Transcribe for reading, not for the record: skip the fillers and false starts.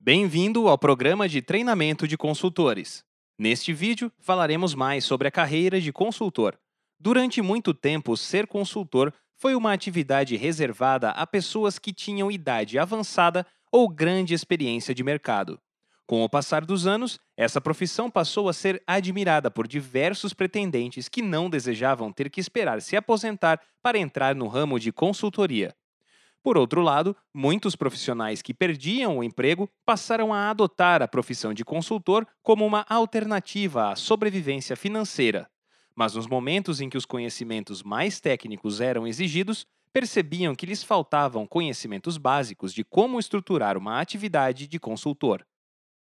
Bem-vindo ao programa de treinamento de consultores. Neste vídeo, falaremos mais sobre a carreira de consultor. Durante muito tempo, ser consultor foi uma atividade reservada a pessoas que tinham idade avançada ou grande experiência de mercado. Com o passar dos anos, essa profissão passou a ser admirada por diversos pretendentes que não desejavam ter que esperar se aposentar para entrar no ramo de consultoria. Por outro lado, muitos profissionais que perdiam o emprego passaram a adotar a profissão de consultor como uma alternativa à sobrevivência financeira. Mas nos momentos em que os conhecimentos mais técnicos eram exigidos, percebiam que lhes faltavam conhecimentos básicos de como estruturar uma atividade de consultor.